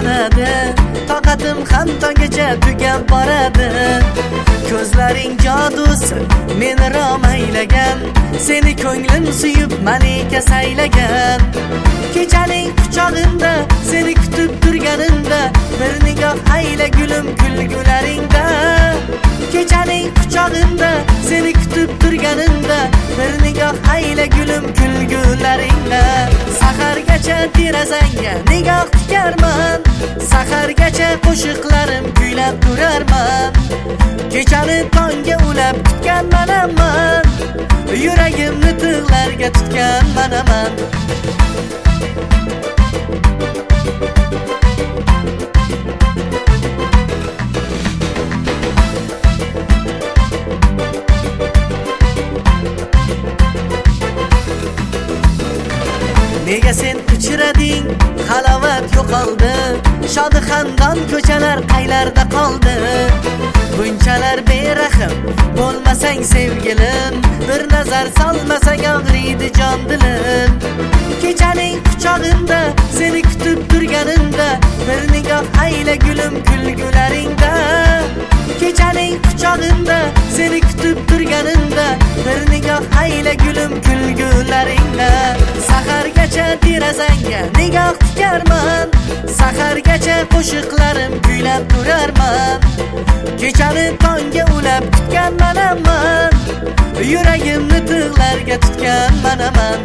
bo'ladi, toqatim ham tonggacha tugab boradi. Ko'zlaring jodusi meni romaylagan, seni ko'nglim suyib malika saylagan. Kechaning quchog'inda seni kutib turganimda, bir nigoh ayla gulim kulgularingda. Kechaning quchog'inda seni kutib turganimda, bir nigoh ayla gulim kulgularingda. Sahargacha derazangga nigoh tikarman, sahargacha qo'shiqlarim kuylab turarman. Kechani tongga ulab kutgan manaman, yuragimni tig'larga tutgan manaman. Nega sen uchrading, halovat yo'qoldi, shodi xandon ko'chalar qaylarda qoldi. Bunchalar berahm bo'lmasang sevgilim, bir nazar solmasang og'riydi jon dilim. Kechaning quchog'inda seni kutib turganimda, bir nigoh ayla gulim kulgularingda. Kechaning quchog'inda seni kutib turganimda, bir nigoh ayla gulim kulgularingda. Sahargacha derazangga nigoh tikarman, sahargacha qo'shiqlarim kuylab turarman. Kechani tongga ulab kutgan manaman, yuragimni tig'larga tutgan manaman.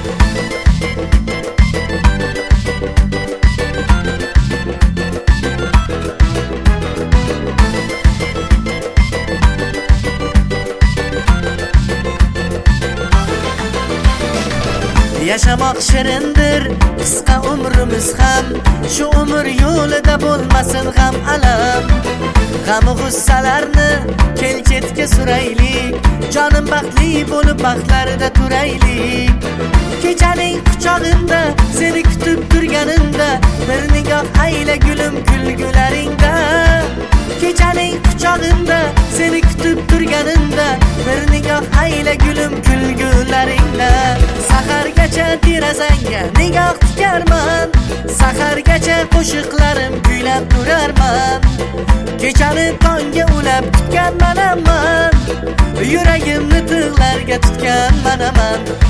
Yaşamak shirindir, qisqa umrimiz ham, shu umr yo'lida bo'lmasin g'am alam. G'am g'ussalarni kel chetga suraylik, jonim baxtli bo'lib baxtlarida turaylik. Kechaning quchog'inda seni kutib turganimda, bir nigoh ayla gulim kulgularingda. Kechaning quchog'inda seni kutib turganimda, bir nigoh ayla gulim kulgularingda. Sahargacha derazangga nigoh tikarman, sahargacha qo'shiqlarim kuylab turarman. Kechani tongga ulab kutgan manaman, yuragimni tig'larga tutgan manaman.